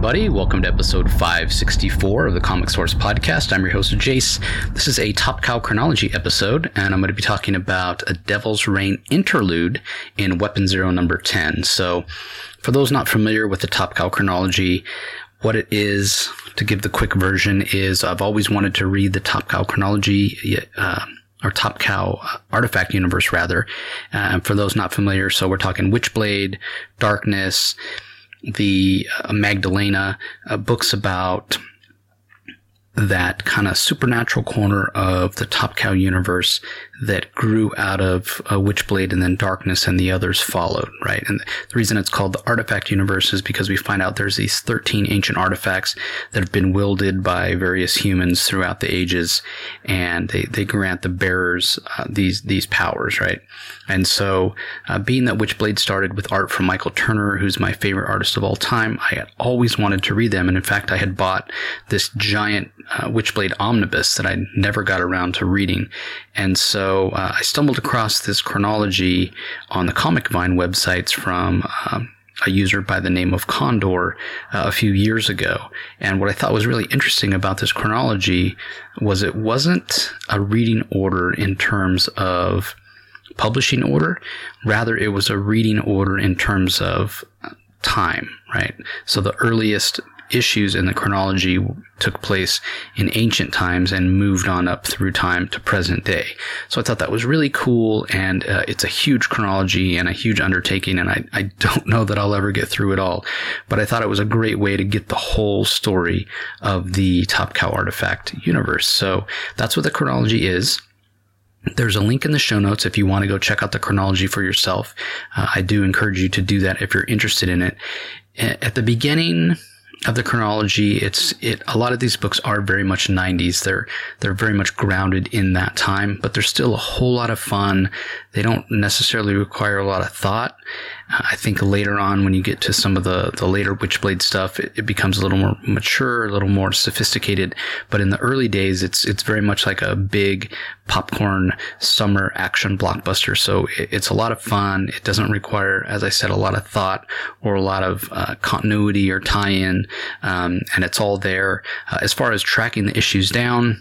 everybody. Welcome to episode 564 of the Comic Source Podcast. I'm your host, Jace. This is a Top Cow chronology episode, and I'm going to be talking about a Devil's Reign interlude in Weapon Zero number 10. So, for those not familiar with the Top Cow chronology, what it is, to give the quick version, is I've always wanted to read the Top Cow chronology, or Top Cow Artifact universe, rather. For those not familiar, so we're talking Witchblade, Darkness, the Magdalena, books about that kind of supernatural corner of the Top Cow universe that grew out of Witchblade and then Darkness, and the others followed, right? And the reason it's called the Artifact universe is because we find out there's these 13 ancient artifacts that have been wielded by various humans throughout the ages, and they grant the bearers these powers, right? And so, being that Witchblade started with art from Michael Turner, who's my favorite artist of all time, I had always wanted to read them. And in fact, I had bought this giant Witchblade omnibus that I never got around to reading. And so I stumbled across this chronology on the Comic Vine websites from a user by the name of Condor a few years ago. And what I thought was really interesting about this chronology was it wasn't a reading order in terms of publishing order. Rather, it was a reading order in terms of time, right? So the earliest issues in the chronology took place in ancient times and moved on up through time to present day. So I thought that was really cool, and it's a huge chronology and a huge undertaking, and I don't know that I'll ever get through it all, but I thought it was a great way to get the whole story of the Top Cow Artifact universe. So that's what the chronology is. There's a link in the show notes if you want to go check out the chronology for yourself. I do encourage you to do that if you're interested in it. At the beginning of the chronology, a lot of these books are very much 90s. They're very much grounded in that time, but they're still a whole lot of fun. They don't necessarily require a lot of thought. I think later on, when you get to some of the later Witchblade stuff, it becomes a little more mature, a little more sophisticated. But in the early days, it's very much like a big popcorn summer action blockbuster. So it's a lot of fun. It doesn't require, as I said, a lot of thought or a lot of continuity or tie-in, and it's all there. As far as tracking the issues down,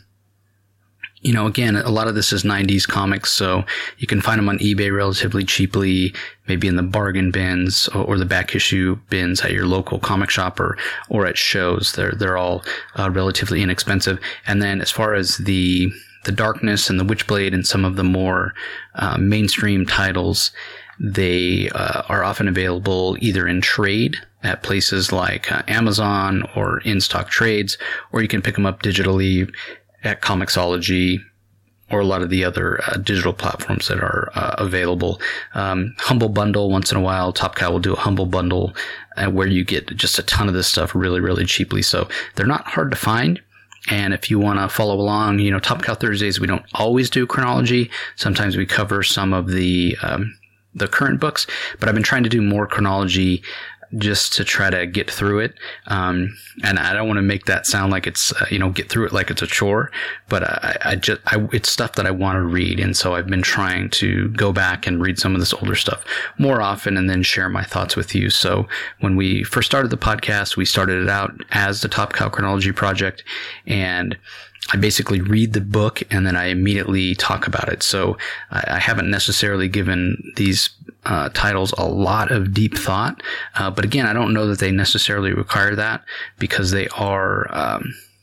you know, again, a lot of this is 90s comics, so you can find them on eBay relatively cheaply, maybe in the bargain bins or the back issue bins at your local comic shop or at shows. They're all relatively inexpensive. And then as far as the Darkness and the Witchblade and some of the more mainstream titles, they are often available either in trade at places like Amazon or in-stock trades, or you can pick them up digitally at Comixology or a lot of the other digital platforms that are available. Humble Bundle, once in a while, Top Cow will do a Humble Bundle where you get just a ton of this stuff really, really cheaply. So they're not hard to find. And if you want to follow along, you know, Top Cow Thursdays, we don't always do chronology. Sometimes we cover some of the current books, but I've been trying to do more chronology just to try to get through it. And I don't want to make that sound like it's, get through it like it's a chore, but it's stuff that I want to read. And so I've been trying to go back and read some of this older stuff more often and then share my thoughts with you. So when we first started the podcast, we started it out as the Top Cow Chronology Project, and I basically read the book and then I immediately talk about it. So I haven't necessarily given these titles a lot of deep thought. But again, I don't know that they necessarily require that, because they are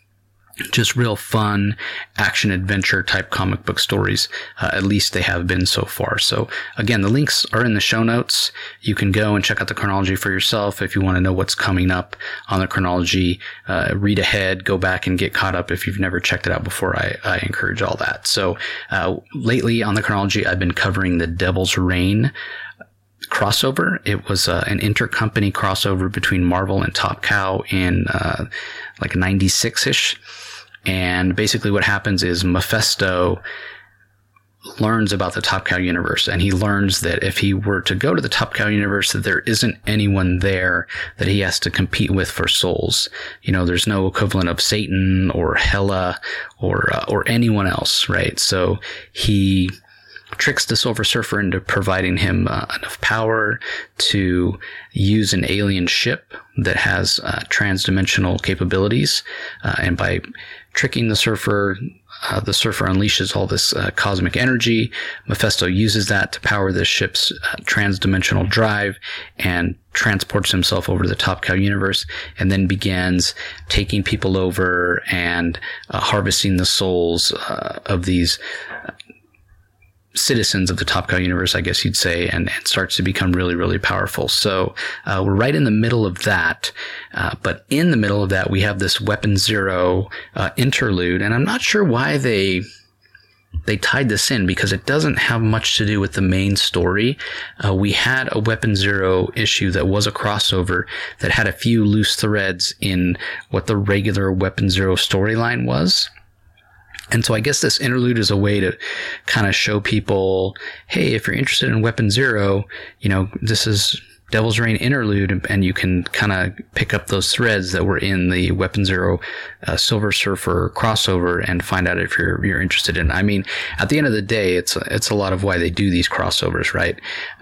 just real fun action adventure type comic book stories. At least they have been so far. So again, the links are in the show notes. You can go and check out the chronology for yourself if you want to know what's coming up on the chronology. Read ahead, go back and get caught up if you've never checked it out before. I encourage all that. So lately on the chronology, I've been covering the Devil's Reign crossover. It was an intercompany crossover between Marvel and Top Cow in like 96-ish. And basically what happens is Mephisto learns about the Top Cow universe, and he learns that if he were to go to the Top Cow universe, that there isn't anyone there that he has to compete with for souls. You know, there's no equivalent of Satan or Hela or anyone else, right? So he tricks the Silver Surfer into providing him enough power to use an alien ship that has transdimensional capabilities. And by tricking the Surfer unleashes all this cosmic energy. Mephisto uses that to power the ship's transdimensional drive and transports himself over to the Top Cow universe, and then begins taking people over and harvesting the souls of these citizens of the Top Cow universe, I guess you'd say, and starts to become really, really powerful. So we're right in the middle of that. But in the middle of that, we have this Weapon Zero interlude, and I'm not sure why they tied this in, because it doesn't have much to do with the main story. We had a Weapon Zero issue that was a crossover that had a few loose threads in what the regular Weapon Zero storyline was. And so I guess this interlude is a way to kind of show people, hey, if you're interested in Weapon Zero, this is Devil's Reign interlude, and you can kind of pick up those threads that were in the Weapon Zero Silver Surfer crossover and find out if you're interested in it. I mean, at the end of the day, it's a lot of why they do these crossovers, right?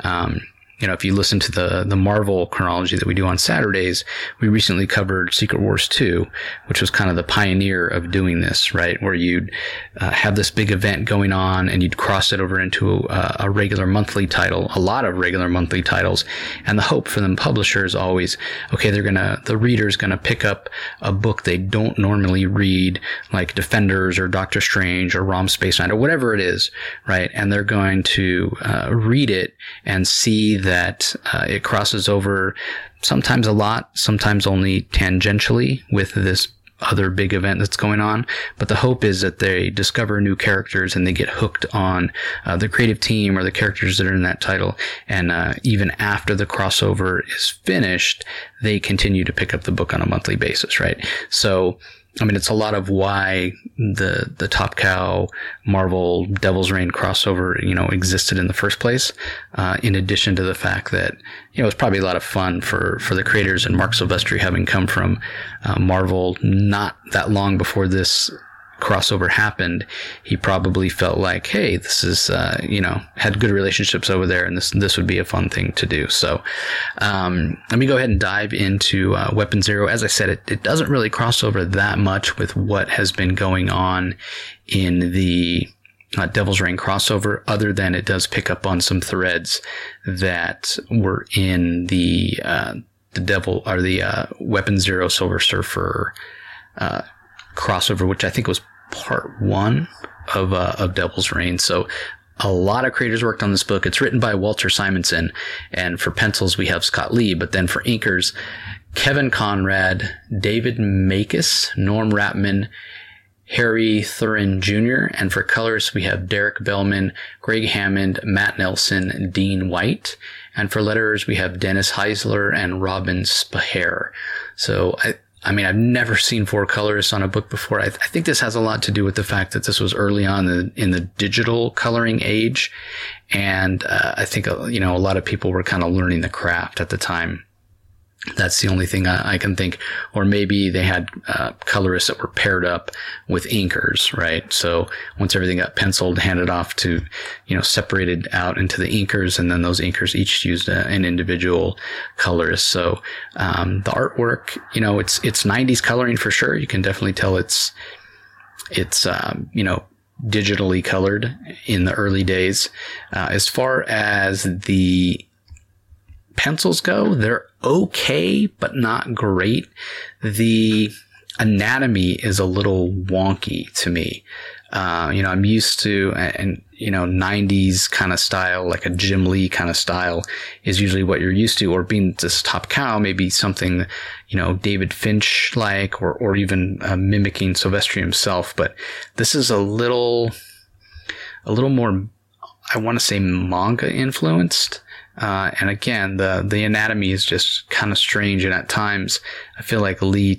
If you listen to the Marvel chronology that we do on Saturdays, we recently covered Secret Wars 2, which was kind of the pioneer of doing this, right? Where you'd have this big event going on and you'd cross it over into a regular monthly title, a lot of regular monthly titles. And the hope for the publisher is always, okay, the reader's gonna pick up a book they don't normally read, like Defenders or Doctor Strange or Rom Space Knight or whatever it is, right? And they're going to read it and see that it crosses over sometimes a lot, sometimes only tangentially with this other big event that's going on. But the hope is that they discover new characters and they get hooked on the creative team or the characters that are in that title. And even after the crossover is finished, they continue to pick up the book on a monthly basis, right? So, I mean, it's a lot of why the Top Cow Marvel Devil's Reign crossover, existed in the first place. In addition to the fact that, it was probably a lot of fun for the creators and Mark Silvestri, having come from Marvel not that long before this crossover happened. He probably felt like, hey, this is, had good relationships over there, and this would be a fun thing to do. So, let me go ahead and dive into Weapon Zero. As I said, it doesn't really cross over that much with what has been going on in the Devil's Reign crossover, other than it does pick up on some threads that were in the Weapon Zero Silver Surfer crossover, which I think was part 1 of Devil's Reign. So a lot of creators worked on this book. It's written by Walter Simonson, and for pencils we have Scott Lee, but then for inkers, Kevin Conrad, David Makis, Norm Rapman, Harry Thurin Jr., and for colorists we have Derek Bellman, Greg Hammond, Matt Nelson, Dean White, and for letterers we have Dennis Heisler and Robin Spaher. So I mean, I've never seen 4 colorists on a book before. I think this has a lot to do with the fact that this was early on in the digital coloring age. And I think, a lot of people were kind of learning the craft at the time. That's the only thing I can think. Or maybe they had colorists that were paired up with inkers, right? So once everything got penciled, handed off to, separated out into the inkers, and then those inkers each used an individual colorist. So the artwork, it's 90s coloring for sure. You can definitely tell it's digitally colored in the early days. As far as the pencils go, they're okay, but not great. The anatomy is a little wonky to me. I'm used to, 90s kind of style, like a Jim Lee kind of style is usually what you're used to, or being this Top Cow, maybe something, David Finch like, or even mimicking Silvestri himself. But this is a little more, I want to say, manga influenced. And again, the anatomy is just kind of strange. And at times I feel like Lee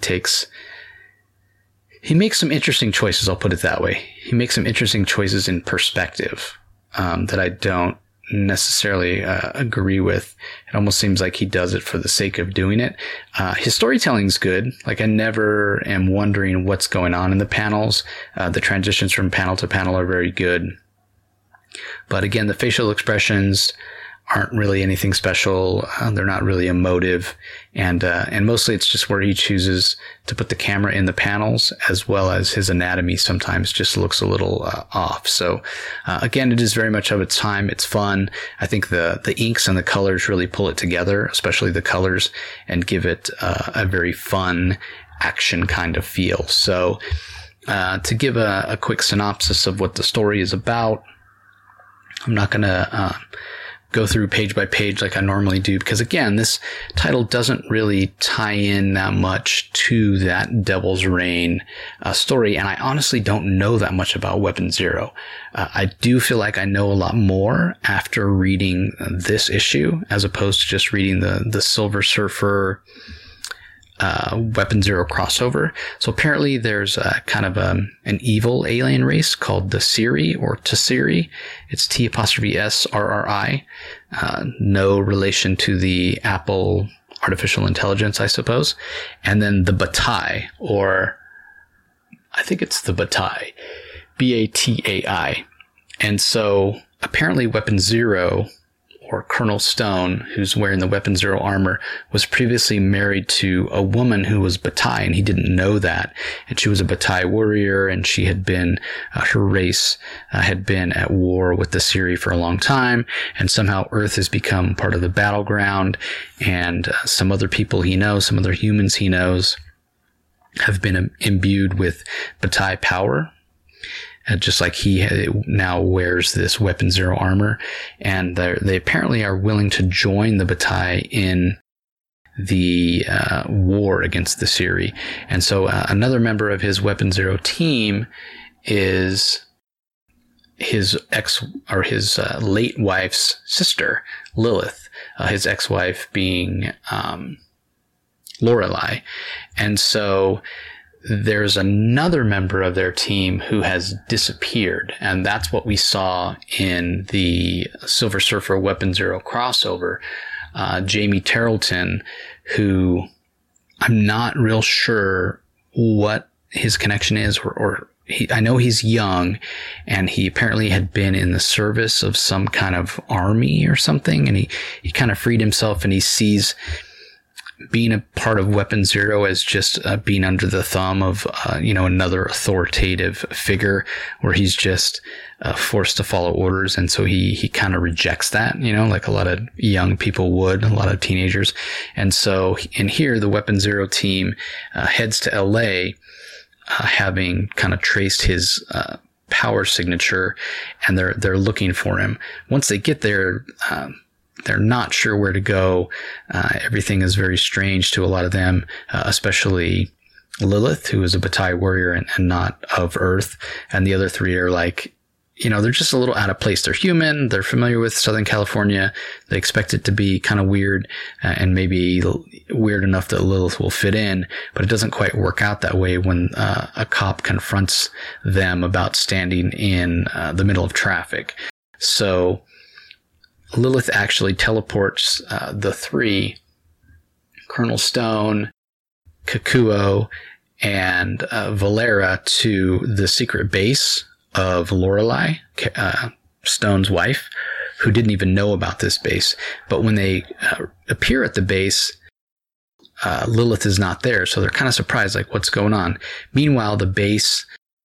he makes some interesting choices. I'll put it that way. He makes some interesting choices in perspective, that I don't necessarily, agree with. It almost seems like he does it for the sake of doing it. His storytelling's good. Like, I never am wondering what's going on in the panels. The transitions from panel to panel are very good. But again, the facial expressions aren't really anything special. They're not really emotive. And mostly it's just where he chooses to put the camera in the panels, as well as his anatomy sometimes just looks a little off. So again, it is very much of its time. It's fun. I think the inks and the colors really pull it together, especially the colors, and give it a very fun action kind of feel. So to give a quick synopsis of what the story is about, I'm not going to go through page by page like I normally do, because again, this title doesn't really tie in that much to that Devil's Reign story, and I honestly don't know that much about Weapon Zero. I do feel like I know a lot more after reading this issue, as opposed to just reading the Silver Surfer Weapon Zero crossover. So apparently there's kind of an evil alien race called the Siri or Tsiri. It's T'Srri. No relation to the Apple artificial intelligence, I suppose. And then the Batai, or I think it's the Batai, Batai. And so apparently Weapon Zero, or Colonel Stone, who's wearing the Weapon Zero armor, was previously married to a woman who was Batai, and he didn't know that. And she was a Batai warrior, and she had been, her race had been at war with the Siri for a long time, and somehow Earth has become part of the battleground, and some other people he knows, some other humans he knows, have been imbued with Batai power. Just like he now wears this Weapon Zero armor, and they apparently are willing to join the Batai in the war against the Siri. And so another member of his Weapon Zero team is his late wife's sister, Lilith, his ex-wife being Lorelei. And so there's another member of their team who has disappeared, and that's what we saw in the Silver Surfer Weapon Zero crossover. Jamie Tarleton, who I'm not real sure what his connection is, or I know he's young, and he apparently had been in the service of some kind of army or something, and he kind of freed himself, and he sees being a part of Weapon Zero as just being under the thumb of, another authoritative figure, where he's just forced to follow orders. And so he kind of rejects that, like a lot of young people would, a lot of teenagers. And so in here, the Weapon Zero team heads to LA, having kind of traced his power signature, and they're looking for him. Once they get there, they're not sure where to go. Everything is very strange to a lot of them, especially Lilith, who is a Batai warrior and not of Earth. And the other three are like, they're just a little out of place. They're human. They're familiar with Southern California. They expect it to be kind of weird, and maybe weird enough that Lilith will fit in, but it doesn't quite work out that way when a cop confronts them about standing in the middle of traffic. So Lilith actually teleports the three, Colonel Stone, Kikuo, and Valera, to the secret base of Lorelei, Stone's wife, who didn't even know about this base. But when they appear at the base, Lilith is not there, so they're kind of surprised, like, what's going on? Meanwhile, the base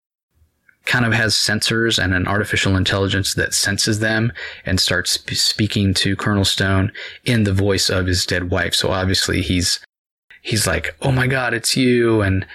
kind of has sensors and an artificial intelligence that senses them and starts speaking to Colonel Stone in the voice of his dead wife. So obviously he's like, "Oh my God, it's you," and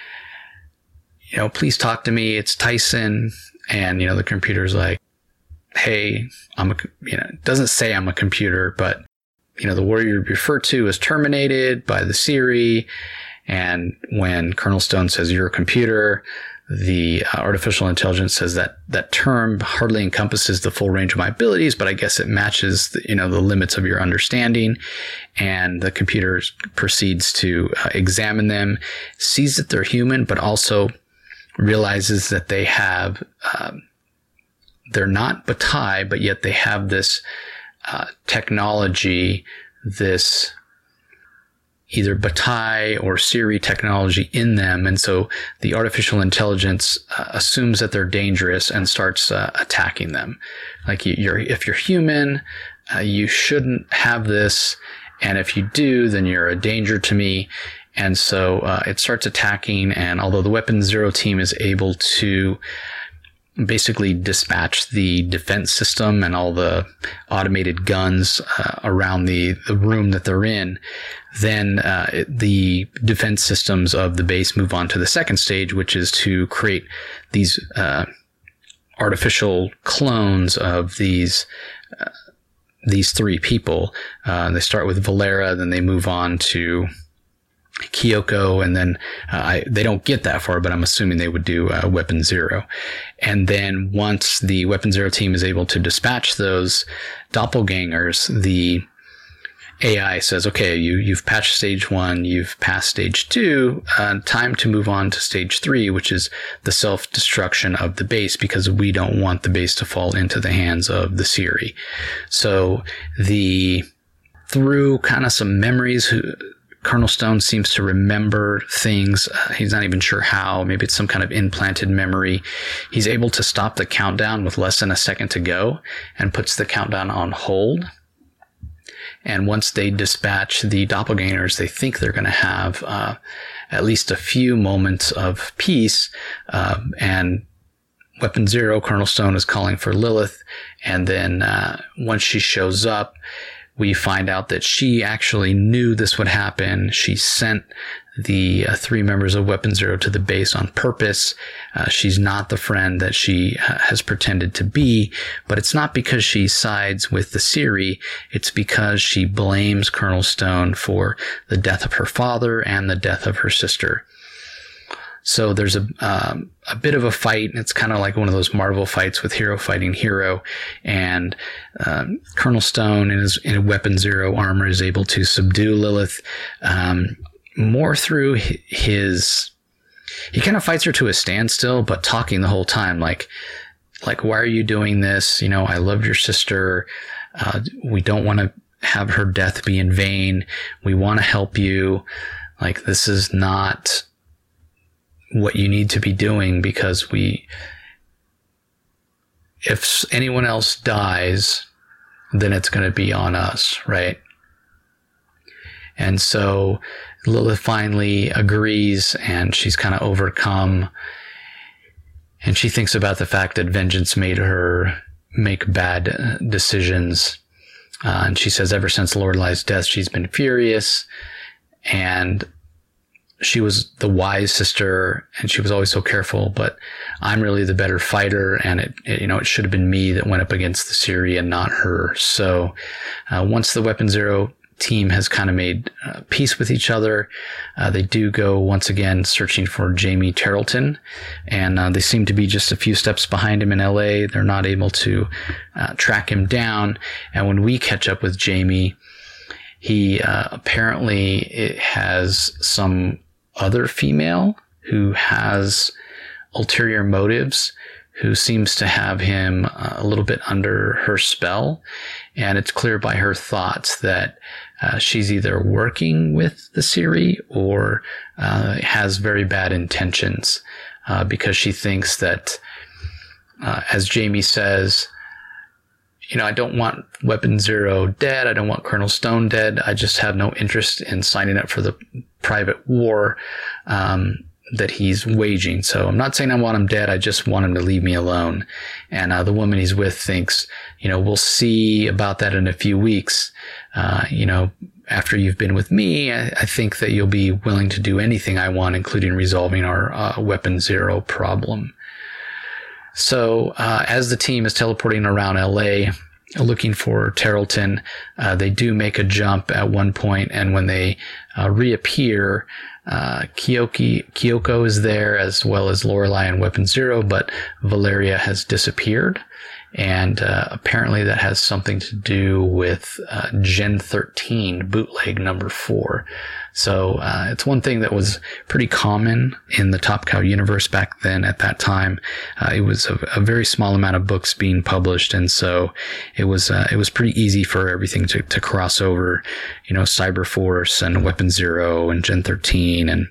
please talk to me. It's Tyson. And the computer's like, "Hey, it doesn't say I'm a computer, but the warrior you refer to is terminated by the Siri." And when Colonel Stone says, "You're a computer," the artificial intelligence says that term hardly encompasses the full range of my abilities, but I guess it matches the limits of your understanding. And the computer proceeds to examine them, sees that they're human, but also realizes that they have, they're not Batai, but yet they have this technology, this either Bataille or Siri technology in them. And so the artificial intelligence assumes that they're dangerous and starts attacking them. Like if you're human, you shouldn't have this. And if you do, then you're a danger to me. And so it starts attacking. And although the Weapon Zero team is able to basically dispatch the defense system and all the automated guns around the room that they're in, then the defense systems of the base move on to the second stage, which is to create these artificial clones of these three people. They start with Valera, then they move on to Kyoko, and then they don't get that far, but I'm assuming they would do Weapon Zero. And then once the Weapon Zero team is able to dispatch those doppelgangers, the AI says, okay, you've patched stage 1, you've passed stage 2, time to move on to stage 3, which is the self-destruction of the base, because we don't want the base to fall into the hands of the Siri. So through kind of some memories, Colonel Stone seems to remember things. He's not even sure how. Maybe it's some kind of implanted memory. He's able to stop the countdown with less than a second to go and puts the countdown on hold. And once they dispatch the doppelgangers, they think they're going to have at least a few moments of peace. And Weapon Zero, Colonel Stone is calling for Lilith. And then once she shows up, we find out that she actually knew this would happen. She sent the 3 members of Weapon Zero to the base on purpose. She's not the friend that she has pretended to be, but it's not because she sides with the Siri. It's because she blames Colonel Stone for the death of her father and the death of her sister. So there's a bit of a fight. It's kind of like one of those Marvel fights with hero fighting hero. And Colonel Stone in a Weapon Zero armor is able to subdue Lilith more through his... He kind of fights her to a standstill, but talking the whole time, like, why are you doing this? You know, I loved your sister. We don't want to have her death be in vain. We want to help you. Like, this is not what you need to be doing, because if anyone else dies, then it's going to be on us, right? And so Lilith finally agrees, and she's kind of overcome, and she thinks about the fact that vengeance made her make bad decisions. And she says ever since Lorelai's death, she's been furious, and she was the wise sister, and she was always so careful, but I'm really the better fighter, and it should have been me that went up against the Siri and not her. So once the Weapon Zero team has kind of made peace with each other, they do go once again searching for Jamie Tarleton, and they seem to be just a few steps behind him in LA. They're not able to track him down, and when we catch up with Jamie, he apparently has some other female who has ulterior motives, who seems to have him a little bit under her spell. And it's clear by her thoughts that she's either working with the Siri or has very bad intentions, because she thinks that, as Jamie says, I don't want Weapon Zero dead. I don't want Colonel Stone dead. I just have no interest in signing up for the private war that he's waging. So I'm not saying I want him dead. I just want him to leave me alone. And the woman he's with thinks, we'll see about that in a few weeks. After you've been with me, I think that you'll be willing to do anything I want, including resolving our Weapon Zero problem. So as the team is teleporting around LA looking for Tarleton, they do make a jump at one point, and when they reappear, Kyoko is there, as well as Lorelai and Weapon Zero, but Valeria has disappeared. And apparently that has something to do with Gen 13 bootleg number 4. So it's one thing that was pretty common in the Top Cow universe back then at that time. It was a very small amount of books being published, and so it was pretty easy for everything to cross over, Cyberforce and Weapon Zero and Gen 13 and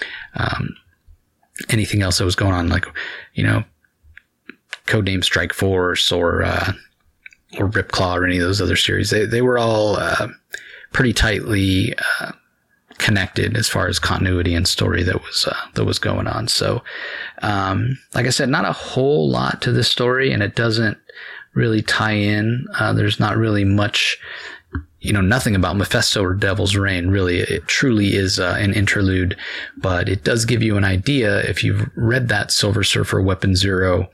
anything else that was going on, like, Codename Strike Force or Ripclaw or any of those other series. They were all pretty tightly connected as far as continuity and story that was going on. So, like I said, not a whole lot to this story, and it doesn't really tie in. There's not really much, nothing about Mephisto or Devil's Reign. Really, it truly is an interlude, but it does give you an idea if you've read that Silver Surfer Weapon Zero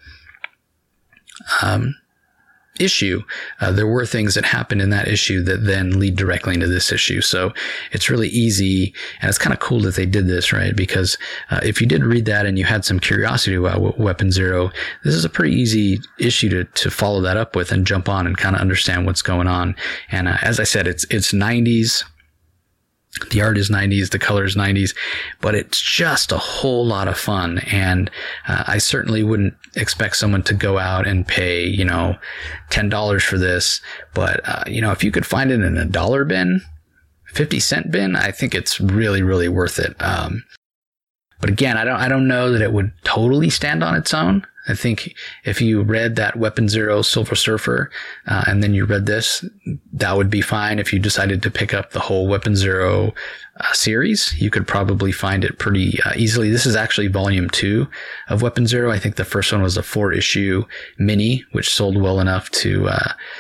issue. There were things that happened in that issue that then lead directly into this issue. So it's really easy, and it's kind of cool that they did this, right? Because if you did read that and you had some curiosity about Weapon Zero, this is a pretty easy issue to follow that up with and jump on and kind of understand what's going on. And as I said, it's 90s. The art is 90s, the color is 90s, but it's just a whole lot of fun. And I certainly wouldn't expect someone to go out and pay, $10 for this. But, if you could find it in a dollar bin, 50-cent bin, I think it's really, really worth it. But again, I don't know that it would totally stand on its own. I think if you read that Weapon Zero Silver Surfer, and then you read this, that would be fine. If you decided to pick up the whole Weapon Zero series, you could probably find it pretty easily. This is actually volume 2 of Weapon Zero. I think the first one was a 4-issue mini, which sold well enough to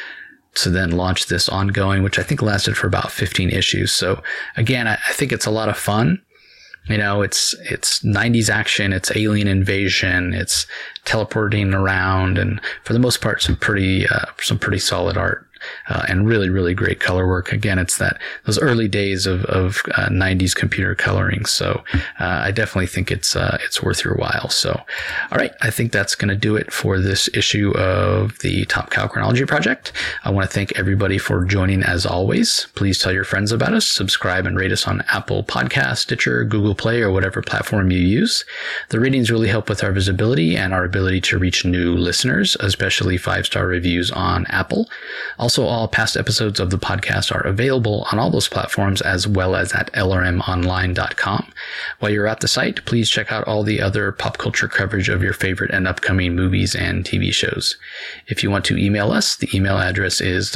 then launch this ongoing, which I think lasted for about 15 issues. So again, I think it's a lot of fun. It's 90s action, it's alien invasion, it's teleporting around, and for the most part, some pretty solid art. And really, really great color work. Again, it's those early days of 90s computer coloring. So, I definitely think it's worth your while. So, all right. I think that's going to do it for this issue of the Top Cow Chronology Project. I want to thank everybody for joining as always. Please tell your friends about us, subscribe and rate us on Apple Podcasts, Stitcher, Google Play, or whatever platform you use. The ratings really help with our visibility and our ability to reach new listeners, especially 5-star reviews on Apple. Also, all past episodes of the podcast are available on all those platforms as well as at lrmonline.com. While you're at the site, please check out all the other pop culture coverage of your favorite and upcoming movies and TV shows. If you want to email us, the email address is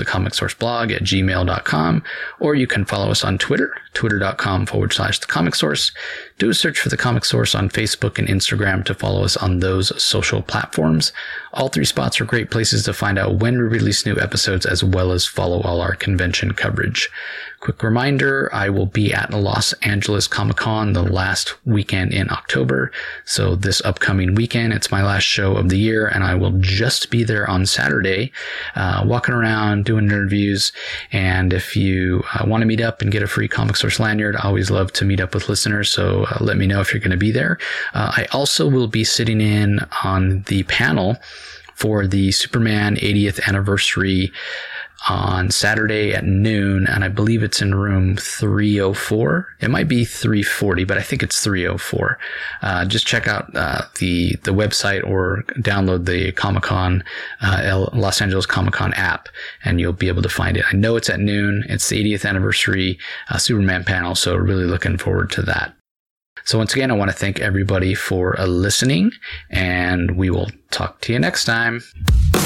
thecomicsourceblog@gmail.com, or you can follow us on Twitter, twitter.com/thecomicsource. Do a search for The Comic Source on Facebook and Instagram to follow us on those social platforms. All 3 spots are great places to find out when we release new episodes as well as follow all our convention coverage. Quick reminder, I will be at Los Angeles Comic-Con the last weekend in October. So this upcoming weekend, it's my last show of the year, and I will just be there on Saturday, walking around, doing interviews. And if you want to meet up and get a free Comic Source lanyard, I always love to meet up with listeners. So let me know if you're going to be there. I also will be sitting in on the panel for the Superman 80th anniversary on Saturday at noon, and I believe it's in room 304. It might be 340, but I think it's 304. Just check out the website or download the Comic-Con, Los Angeles Comic-Con app, and you'll be able to find it. I know it's at noon. It's the 80th anniversary Superman panel, so really looking forward to that. So once again, I want to thank everybody for listening, and we will talk to you next time.